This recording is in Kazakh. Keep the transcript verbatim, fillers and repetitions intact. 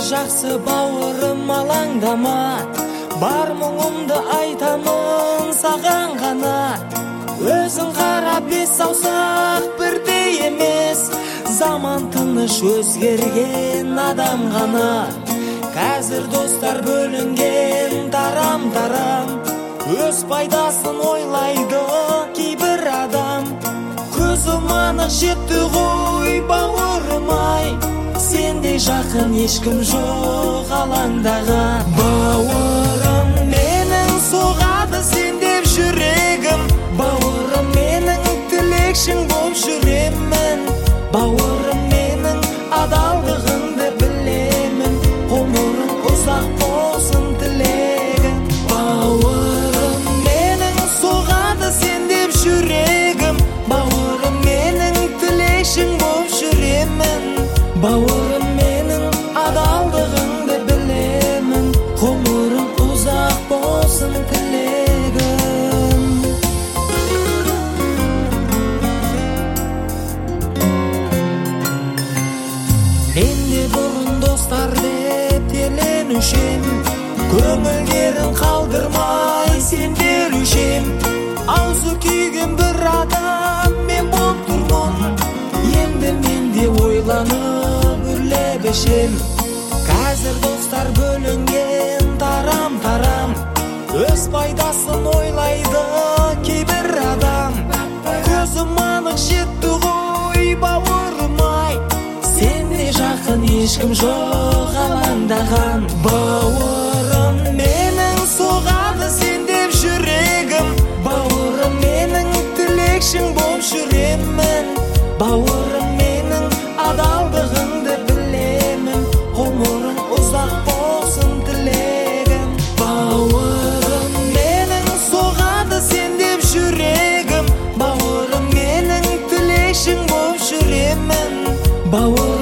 жақсы бауырым алаңдама, бар мұңымды айтамын саған ғана. Өзің қара бес саусақ бірдей емес, заман тыныш өзгерген адам ғана. Қазір достар бөлінген тарам-тарам, өз пайдасын ойлайды кейбір адам. Көзім анық жетті ғой бауырым-ай, сендей жақын ешкім жоқ алаңдаған. Бауырым менің соғады сен деп жүрегім, бауырым менің тілекшің болып жүремін. Бауырым менің адалдығыңды білемін, ғұмырың ұзақ болсын тілегім. Бауырым менің соғады сен деп жүрегім, бауырым менің тілекшің болып жүремін. Бауырым менің адалдығыңды білемін, ғұмырың ұзақ болсын тілегім. Мен де бұрын достар деп терленушем, көңілдерін қалдырмай сендерушем. Аузы күйген бір адам мен болып тұрмын, енді мен де ойланып үрлеп ішем. Қазір достар бөлінген тарам-тарам, өз пайдасын ойлайды кейбір адам. Көзім анық жетті ғой бауырым-ай, сендей жақын ешкім жоқ алаңдаған. Бауырым менің соғады сен деп жүрегім, бауырым менің тілекшің болып жүремін. Бауырым менің адалдығыңды білемін, ғұмырың ұзақ болсын тілегім. Бауырым менің соғады сен деп жүрегім, бауырым менің тілекшің болып жүремін. Бауырым